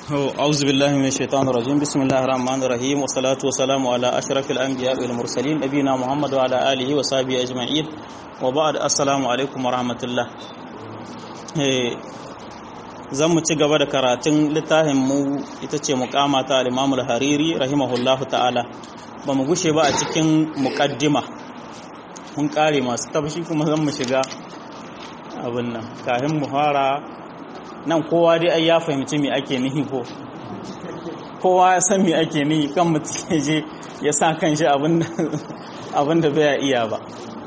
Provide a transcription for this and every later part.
أعوذ بالله من الشيطان الرجيم بسم الله الرحمن الرحيم والصلاة والسلام على أشرف الأنبياء والمرسلين نبينا محمد وعلى آله وصحبه أجمعين وبعد السلام عليكم ورحمة الله zan mu ci gaba da karatun littafin mu ita ce muqama ta al-Imam al-Hariri rahimahullahu ta'ala ba mu gushe ba a cikin muqaddima mun kare masu tabshi kuma zan mu shiga abin nan kafin mu fara nan kowa dai ai ya fahimci me ake nihi ko kowa ya san me ake nihi kan mutum ya je ya sa kanshi abinda bai iya ba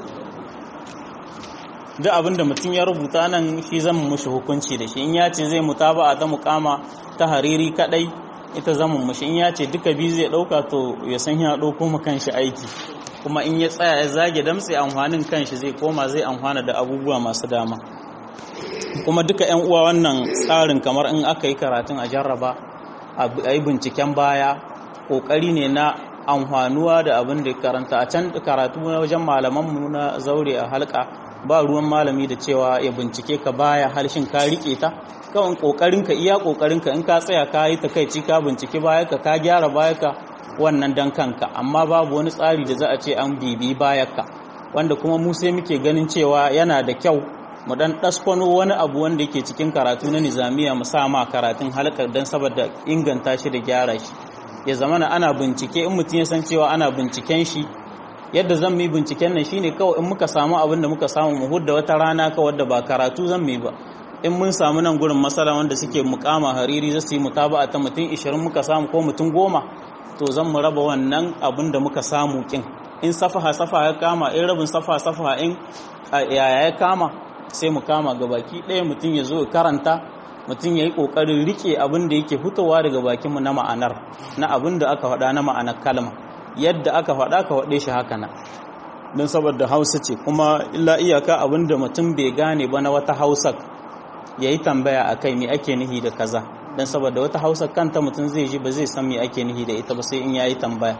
duk abinda mutum ya rubuta nan shi zan mushi hukunci da shi in ya ce zai mutaba'a ta muqama ta Hariri kadai ita zan mushi in ya ce duka biyu zai dauka to ya san ya dauko mu kanshi aiki kuma in ya tsaya ya zage damtse amfanin kanshi zai koma zai amfana da abubuwa masu dama kuma duka 'yan uwa wannan tsarin kamar in aka yi karatun a jarraba a yi binciken baya ƙoƙari ne na amfanuwa da abin da karanta a can karatu na wajen malamanmu na zaure a halka ba ruwan malami da cewa ya bincike ka baya harshen ka riƙe ta kawai ƙoƙarinka iya ƙoƙarinka in ka tsaya ka yi takaici ka bincike baya ka gyara baya ka wannan dan kanka amma babu wani tsari da za a ce an bibi baya ka wanda kuma mu sai muke ganin cewa yana da kyau mu dan daskwano wani abu wanda yake cikin karatu na nizamiya mu sa ma karatun halakar dan saboda inganta shi da gyara shi ya zamana ana bincike in mutum ya san cewa ana binciken shi yadda zan yi binciken nan shine kawai in muka samu abin da muka samu mu hudda wata rana ka wadda ba karatu zan yi ba in mun samu nan gurin masala wanda suke muqama Hariri za su yi mutaba'a ta mutum 20 muka samu ko mutum 10 to zan mu raba wannan abin da muka samu kin in safaha ya kama in rabin safaha in yaya ya kama sai mu kama ga baki ɗaya mutum ya zo ya karanta mutum ya yi ƙoƙarin riƙe abin da yake fitowa daga bakinmu na ma'anar na abin da aka faɗa na ma'anar kalma yadda aka faɗa ka faɗe shi haka na don saboda hausa ce kuma illa iyaka abin da mutum bai gane ba na wata hausa ya yi tambaya a kai me ake nihi da kaza don saboda wata hausa kanta mutum zai ji ba zai san me ake nihi da ita ba sai in ya yi tambaya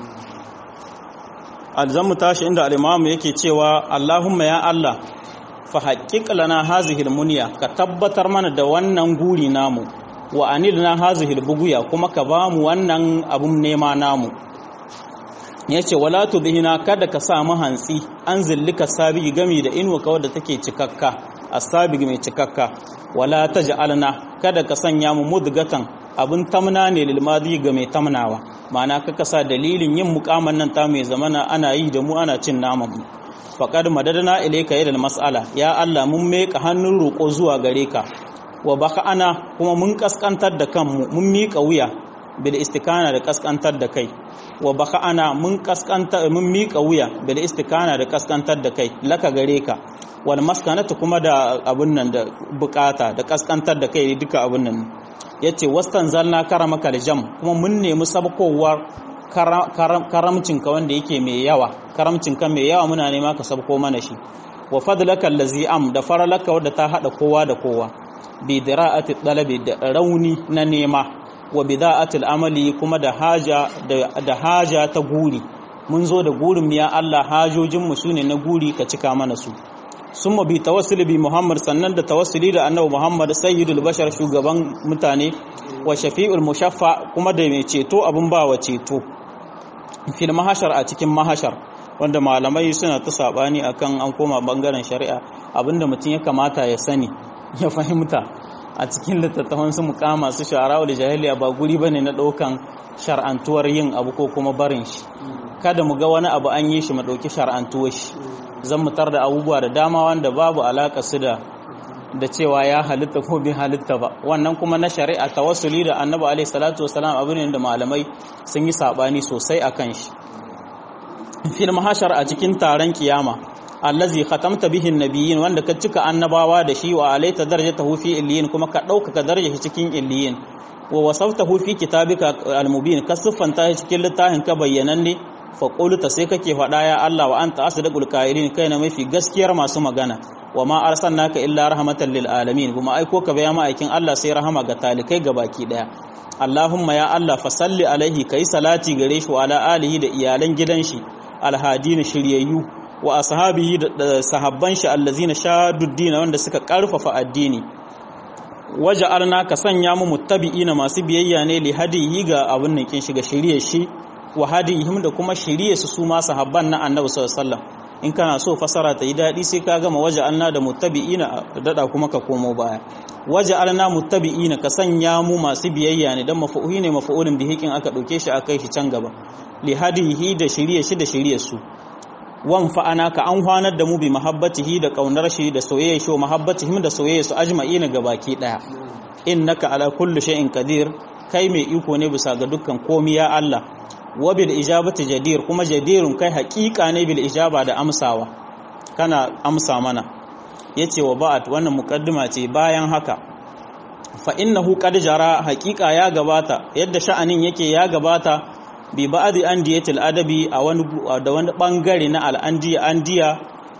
alzammu tashi inda al'imamu yake cewa Allahumma ya Allah fa haƙiƙa lana hazihil muniya ka tabbatar mana da wannan guri namu wa anilna hazihil buguya kuma ka ba mu wannan abun nema namu yace wala tudhina kada ka sa mu hantsi an zillika sabi gami da inuwa ka wadda take cikakka as-sabi mai cikakka wala taj'alna kada ka sanya mu mudgatan abun tamna ne lil madi ga mai tamnawa ma'ana kaka sa dalilin yin muƙaman nan ta mai zamana ana yi da mu ana cin naman mu faƙad madadana ilaika yadda mas'ala ya Allah mun meka hannun roƙo zuwa gare ka wa baka ana kuma mun kaskantar da kanmu mun miƙa wuya bil istikana da kaskantar da kai wa baka ana mun miƙa wuya bil istikana da kaskantar da kai laka gare ka wal maskanatu kuma da abun nan da bukata da kaskantar da kai duka abun nan yace wastanzalna karamaka jam kuma mun nemi sabkowar karamcinka wanda yake mai yawa karamcinka mai yawa muna nema ka sabko mana shi wa fadlaka allazi am da faralaka wadda ta hada kowa da kowa bi dira'ati talabi da rauni na nema wa bida'ati al'amali kuma da haja ta guri mun zo da gurin ya Allah hajojin mu sune na guri ka cika mana su summa bi tawassuli bi Muhammad sannan da tawassuli da annabi Muhammad sayyidul bashar shugaban mutane wa shafi'ul mushaffa kuma da mai ceto abun bawa ceto fil mahashar a cikin mahashar wanda malamai suna ta sabani akan an koma bangaren shari'a abinda mutum ya kamata ya sani ya fahimta a cikin littattafan su muqama su shara'u da jahiliya ba guri bane na daukan shar'antuwar yin abu ko kuma barin shi kada mu ga wani abu an yi shi mu dauki shar'antuwar shi zan mutar da abubuwa da dama wanda babu alaka su da cewa ya halitta ko bin halitta ba wannan kuma na shari'a tawassuli da annabi alaihi salatu wasalam abu ne da malamai sun yi sabani sosai akan shi fil mahashar a cikin taron kiyama allazi khatamta bihi nabiyyin wanda ka cika annabawa da shi wa alaita darajatahu fi illiyin kuma ka dauka darajar shi cikin illiyin wa wasaftahu fi kitabika almubin ka siffanta shi cikin littafin ka bayyananne fa qulta sai kake faɗa ya Allah wa anta asdaqul qailin kai na mafi gaskiyar masu magana wa ma arsalnaka illa rahmatan lil alamin kuma aiko ka bayan ma'aikin Allah sai rahama ga talikai gabaki daya Allahumma ya Allah fa salli alaihi kai salati gare shi wa ala alihi da iyalan gidan shi alhadina shiryayyu wa ashabihi da sahabban shi allazina shaduddin wanda suka karfafa addini waja'alna ka sanya mu muttabi'ina masu biyayya ne li hadihi ga abin nan kin shiga shirye shi wa hadihim da kuma shirye su ma sahabban na annabi sallallahu alaihi wasallam in kana so fasara ta yi dadi sai ka gama waja'alna da muttabi'ina dada kuma ka komo baya waja'alna muttabi'ina ka sanya mu masu biyayya ne dan mafu'i ne mafu'ulin bihikin aka dauke shi akai shi can gaba li hadihi da shirye shi da shirye su wan fa'ana ka an hwanar da mu bi mahabbatihi da kaunar shi da soyayya shi mahabbatihim da soyayya su ajma'ina gabaki daya innaka ala kulli shay'in qadir kai mai iko ne bisa ga dukkan komai ya Allah wa bil ijabati jadir kuma jadirun kai haƙiƙa ne bil ijaba da amsawa kana amsa mana yace wa ba'at wannan muqaddima ce bayan haka fa innahu qad jara haƙiƙa ya gabata yadda sha'anin yake ya gabata bi ba'di andiyatil adabi a wani da wani bangare na andiya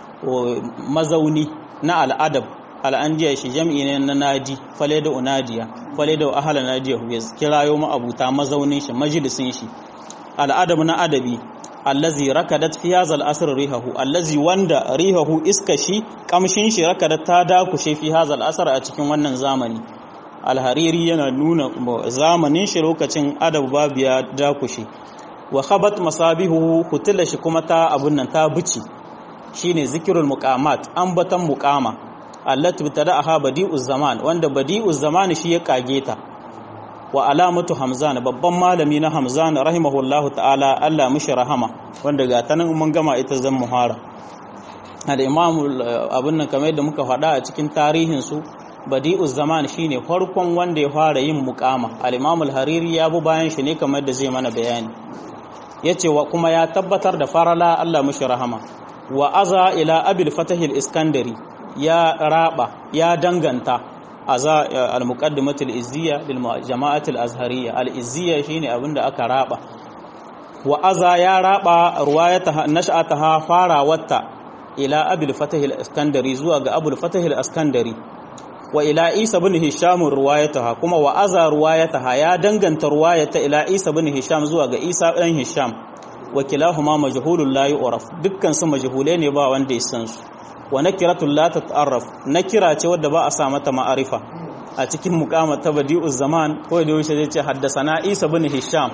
mazauni na al'adab al'andiya shi jam'i ne na nadi fale da unadiya fale da ahla nadiya ya kirayo mu abuta mazaunin shi majalisin shi al'adab na adabi allazi rakadat fi hadha al'asr rihahu allazi wanda rihahu iska shi kamshin shi rakadat ta dakushe fi hadha al'asr a cikin wannan zamani alhariri yana nuna zamanin shi lokacin adab babu ya dakushe wa khabat masabihu hutula shi kuma ta abun nan ta buci shine zikirul muqamat ambatan muqama allati btada'aha badi'uz zaman wanda badi'uz zaman shi ya kage ta wa alamatu hamzan babban malami na hamzan rahimahullahu ta'ala Allah mishi rahama wanda ga tanan mun gama ita zan muhara da imam abun nan kamar yadda muka faɗa a cikin tarihin su badi'uz zaman shine farkon wanda ya fara yin muqama al-imam al-hariri ya bu bayan shi ne kamar da zai mana bayani yace wa kuma ya tabbatar da farala Allah mishi rahama wa aza ila abil fatah al-iskandari ya raba ya danganta aza al-muqaddimatu al-izziya lil jama'ati al-azhariyya al-izziya shine abinda aka raba wa aza ya raba ruwayataha nash'ataha farawatta ila abil fatah al-iskandari zuwa ga abul fatah al-iskandari wa ila isa bin hisham ruwayataha kuma wa aza ruwayataha ya danganta ruwayata ila isa bin hisham zuwa ga isa dan hisham wa kilahuma majhulun la yu'raf dukkan su majhulai ne ba wanda ya san su wa nakiratul la tata'arraf nakira ce wadda ba a sa mata ma'arifa a cikin muqama ta badi'uz zaman ko da yaushe zai ce haddasana isa bin hisham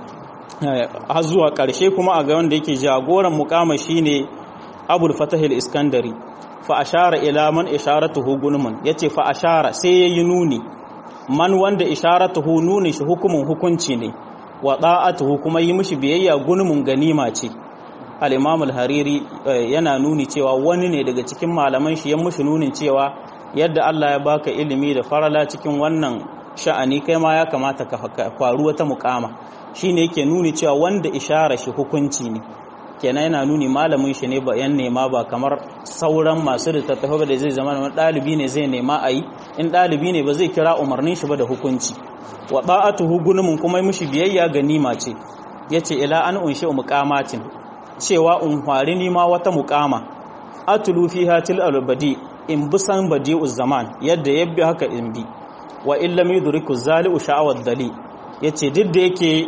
har zuwa karshe kuma a ga wanda yake jagoran muqama shine abul fatah al-iskandari fa ashara ila man isharatuhu gunmun yace fa ashara sai yayi nuni man wanda isharatuhu nuni shi hukumin hukunci ne wa da'atuhu kuma yi mishi biyayya gunmun ganima ce al-imam al-hariri yana nuni cewa wani ne daga cikin malaman shi ya mishi nunin cewa yadda Allah ya baka ilimi da farala cikin wannan sha'ani kai ma ya kamata ka faru wata muqama shine yake nuni cewa wanda ishara shi hukunci ne kenan yana nuni malamin shi ne ba yan nema ba kamar sauran masu littattafai da zai zama wani ɗalibi ne zai nema a yi in ɗalibi ne ba zai kira umarnin shi ba da hukunci wa ta'atuhu gunumun kuma yi mishi biyayya ganima ce yace ila an unshi muqamatin cewa unhwari ni ma wata muqama atulu fiha til albadi in bisan badi'uz zaman yadda yabbi haka in bi wa illam yudriku zali'u sha'awad dali yace duk da yake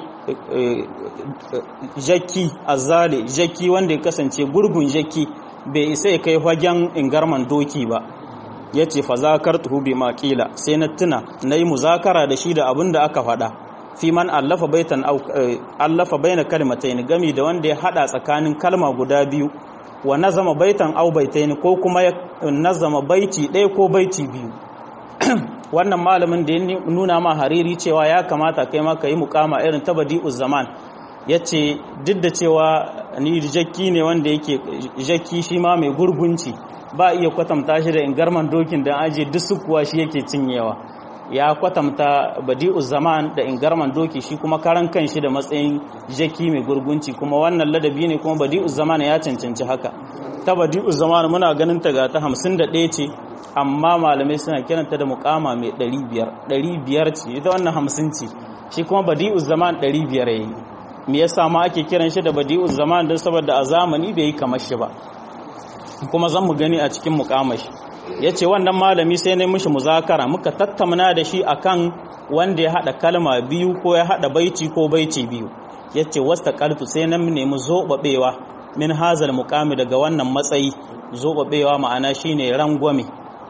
jaki azali jaki wanda ya kasance gurgun jaki bai isa ya kai fagen ingarman doki ba yace fa zakartuhu bi maqila sai na tuna nayi muzakara da shi da abin da aka faɗa fi man allafa baitan aw allafa baina kalimatayn gami da wanda ya hada tsakanin kalma guda biyu wa nazama baitan aw baitayn ko kuma ya nazama baiti ɗaya ko baiti biyu wannan malamin da ya nuna ma hariri cewa ya kamata kai ma ka yi mukama irin ta badi'uz zaman ya ce duk da cewa ni jakki ne wanda yake jakki shi ma mai gurgunci ba iya kwatanta shi da ingarman dokin da aje duk su kuwa shi yake cinyewa ya kwatanta badi'uz zaman da ingarman doki shi kuma karan kan shi da matsayin jakki mai gurgunci kuma wannan ladabi ne kuma badi'uz zaman ya cancanci haka ta badi'uz zaman muna ganin ta ga ta 51 ce amma malamai suna kiranta da mukama mai 500 ce ita wannan 50 ce shi kuma badi'uz zaman 500 yayi me yasa ma ake kiran shi da badi'uz zaman don saboda a zamani bai yi kamar shi ba kuma zan mu gani a cikin mukamar shi yace wannan malami sai ne mishi muzakara muka tattauna da shi akan wanda ya hada kalma biyu ko ya hada baiti ko baiti biyu yace wasta qaltu sai nan nemi zobabewa min hazal muqami daga wannan matsayi zobabewa ma'ana shine rangwame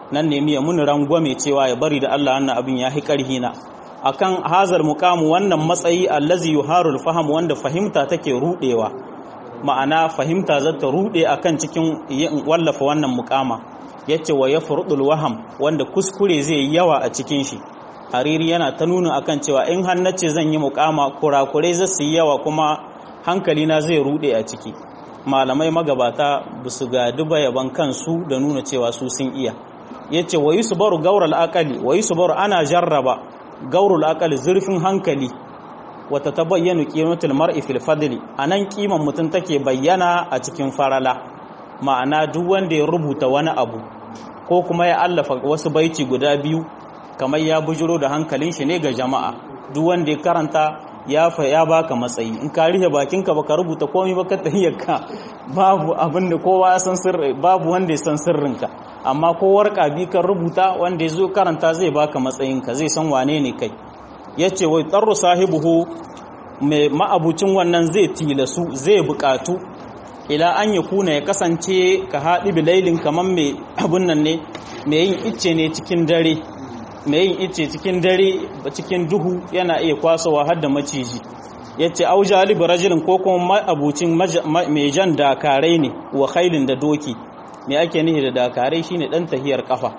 nan nemi ya mun rangwame cewa ya bari da Allah wannan abin ya hi karhi na akan hazal muqamu wannan matsayi allazi yuharul faham wanda fahimta take rudewa, ma'ana fahimta za ta rude akan cikin wallafa wannan muqama. Yace wa yafrudul waham wanda kuskure zai yawa a cikin shi. Hariri yana ta nuna akan cewa in har nace zan yi muqama kurakurai za su yi yawa kuma hankali na zai rude a ciki. Malamai magabata basu ga duba yaban kansu da nuna cewa su sun iya. Yace wa yusbaru gaural aqali wa yusbaru ana jarraba gaurul aqali zurfin hankali wata tabayyanu qimatul mar'i fil fadli, anan kiman mutun take bayyana a cikin farala. Ma'ana duk wanda ya rubuta wani abu ko kuma ya allafa wasu baiti guda biyu kamar ya bujiro da hankalin shi ne ga jama'a, duk wanda ya karanta ya baka matsayi. In ka rihe bakinka baka rubuta komai ba ka tahiyyarka babu abin da kowa ya san sirri, babu wanda ya san sirrinka, amma ko warka bi kan rubuta wanda ya zo karanta zai baka matsayinka, zai san wane ne kai. Yace wai tarru sahibuhu mai ma'abucin wannan zai tilasu zai bukatu ila an yakuna ya kasance ka haɗi bilailin kaman mai abun nan ne mai yin icce ne cikin dare, mai yin icce cikin dare cikin duhu yana iya kwasowa har da maciji. Yace au jalibu rajulin ko kuma abucin mai jan dakarai ne wa khailin da doki. Me ake nihi da dakarai shine dan tahiyar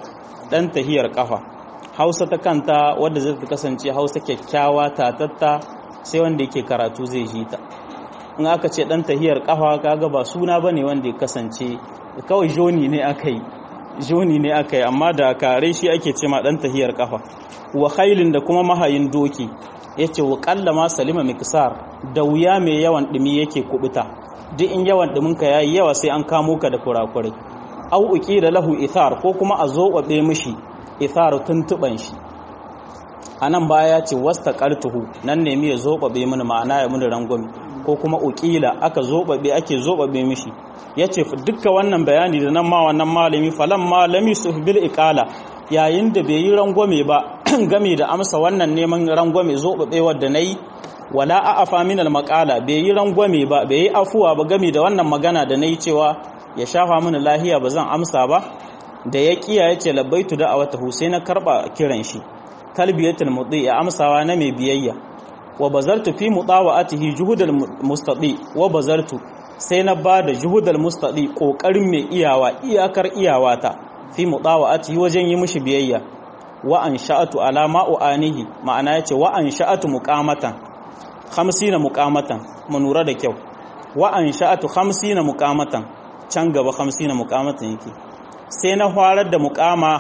kafa. Hausa ta kanta wadda zai kasance Hausa kyakkyawa tatatta sai wanda yake karatu zai ji ta. In aka ce dan tahiyar kafa kaga ba suna bane wanda ya kasance kawai joni ne akai amma da kare shi ake ce ma dan tahiyar kafa. Wa khailin da kuma mahayin doki. Yace wa qallama salima miksar, da wuya mai yawan dumi yake kubuta, duk in yawan duminka yayi yawa sai an kamo ka da kurakurai. Au uqida lahu ithar ko kuma a zobabe mishi ithar tuntuban shi. Anan baya ce wastaqartuhu, nan ne mi ya zobabe mini ma'ana ya mini rangwami, ko kuma uqila ake zobabe mishi. Yace dukkan wannan bayani da nan ma wannan malami falan malami suhbil iqala, yayin da bai yi rangwame ba game da amsa wannan neman rangwame zobabe wanda nayi, wala a'afa min al maqala, bai yi rangwame ba, bai yi afuwa ba game da wannan magana da nayi cewa ya shafa mini lahiya ba zan amsa ba, da ya kiya yace labbaitu da'awatahu, sai na karba kiran shi. Talbiyatul mudi, ya amsawa na mai biyayya. Wa bazartu fi mutawa'atihi juhudal mustadi, wa bazartu sai na bada juhudal mustadi, kokarin mai iyawa iyakar iyawata, fi mutawa'atihi wajen yi mishi biyayya. Wa ansha'atu ala ma uanihi, ma'ana yace wa ansha'atu muqamatan 50 muqamatan, mu nura da kyau. Wa ansha'atu 50 muqamatan, can gaba 50 muqamatan yake. Sai na farar da muqama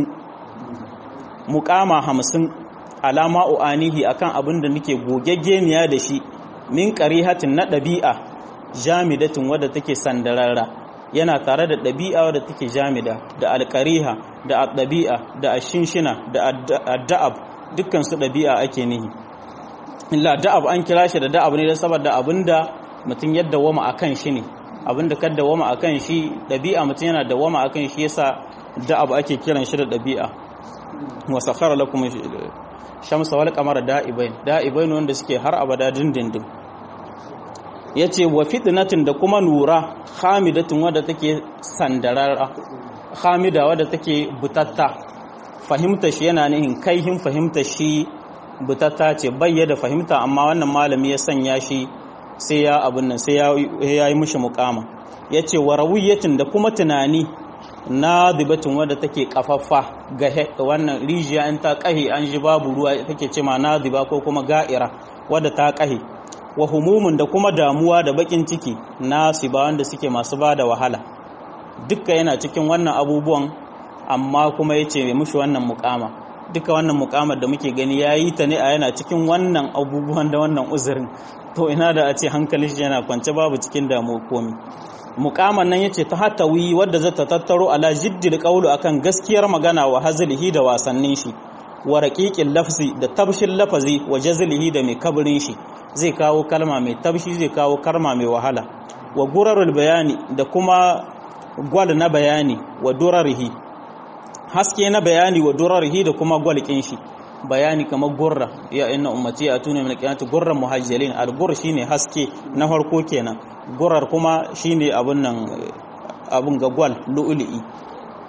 50 alama uanihi akan abin da nake gogeggeniya da shi, min qarihatin na dabi'a jamidatin wadda take sandararra, yana tare da dabi'a wadda take jamida, da alqariha da addabi'a da ashinshina da adda'ab, dukkan su dabi'a ake nihi. illa da'ab an kira shi da da'ab ne saboda abinda mutum yadda wama akan shi ne, abinda ka dawama akan shi dabi'a mutum yana dawama akan shi, yasa da'ab ake kiran shi da dabi'a. wa sakhara lakum shamsa wal qamara da'ibain wanda suke har abada dindindin. Yace wa fitnatin da kuma nura khamidatin wadda take sandarara, khamida wadda take butatta. Fahimta shi yana nihin kaihin fahimta shi butatta ce, bayyada fahimta, amma wannan malami ya sanya shi sai ya abun nan sai ya yi mishi muqama. Yace wa rawiyatin da kuma tunani nadibatin wadda take kafaffa ga wannan rijiya in ta kahi an ji babu ruwa take ce ma nadiba, ko kuma ga'ira wadda ta kahi. Wa humumun da kuma damuwa da bakin ciki nasiba wanda suke masu bada wahala, dukka yana cikin wannan abubuwan, amma kuma yace mushi wannan muqama. Duka wannan muqamar da muke gani yayi ta ne a yana cikin wannan abubuwan da wannan uzurin, to ina da a ce hankalin shi yana kwance babu cikin damuwa komai. Muqaman nan yace ta hatawi wadda zata tattaro ala jiddil qawlu akan gaskiyar magana, wa hazlihi da wasannin shi, wa raqiqil lafzi da tabshin lafazi, wa jazlihi da mai kabrin shi, zai kawo kalma mai tabshi zai kawo kalma mai wahala. Wa gurarul bayani da kuma gwal na bayani, wa durarihi haske na bayani, wa durarihi da kuma gwalkin shi. Bayani kamar gurra, ya inna ummati atuna min alqiyamati gurran muhajjalin, al-gur shine haske na farko kenan, gurar kuma shine abun nan abun ga gwal lu'lu'i.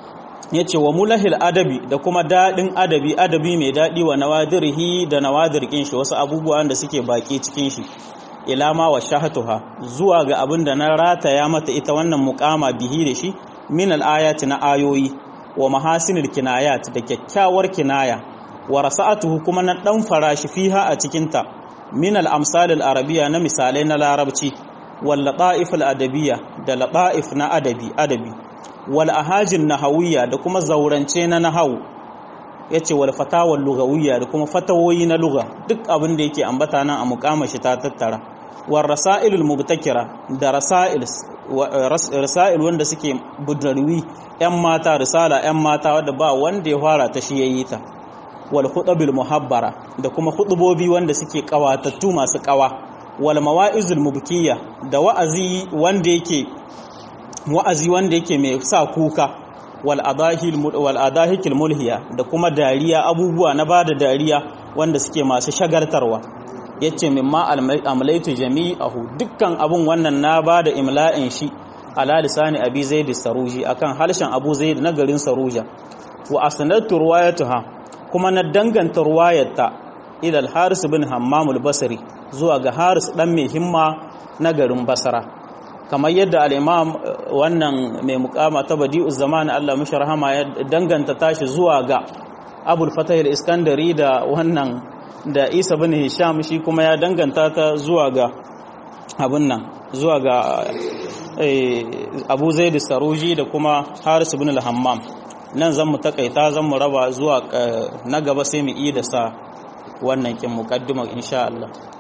yace wa mulahil adabi da kuma dadin adabi mai dadi wa nawadirihi da nawadirkin shi wasu abubuwan da suke baki cikin shi ilama wa shahatuha zuwa ga abin da na rataya mata ita wannan muqama bihi da shi min al-ayati na ayoyi wa mahasinil kinayat da kyakkyawar kinaya wa rasa'atuhu kuma na dan farashi fiha a cikin ta min al-amsal al-arabiyya na misalai na larabci wal lata'if al-adabiyya da lata'if na adabi wal ahajin nahawiyya da kuma zaurance na nahawu yace wal fatawal lugawiyya da kuma fatawoyi na lugha duk abin da yake ambata nan a muqama shi ta tattara war rasailul mubtakira da rasail wanda suke budarwi yan mata risala yan mata wanda ba wanda ya fara ta shi yayi ta wal khutabil muhabbara da kuma khutubobi wanda suke kawatattu masu kawa wal mawaizul mubkiya da wa'azi wanda yake mai sa kuka wal adahikil mulhiya da kuma dariya abubuwa na bada dariya wanda suke masu shagartarwa yace mimma amlaitu jami'ahu dukkan abun wannan na bada imla'in shi ala lisani abi zaid saruji akan halshen abu zaid na garin saruja wa asnadtu riwayataha kuma na danganta riwayarta ila al-haris bin hammam al-basri zuwa ga haris dan mai himma na garin basra kamar yadda al-imam wannan mai muqama ta badi'uz zaman Allah mishi rahama ya danganta tashi zuwa ga abul fatah al-iskandari da wannan da isa bin hisham shi kuma ya danganta ta zuwa ga abun nan zuwa ga abu zaid saruji da kuma haris bin al-hammam nan zan mu takaita zan mu raba zuwa na gaba sai mu yi da sa wannan kin muqaddimar insha Allah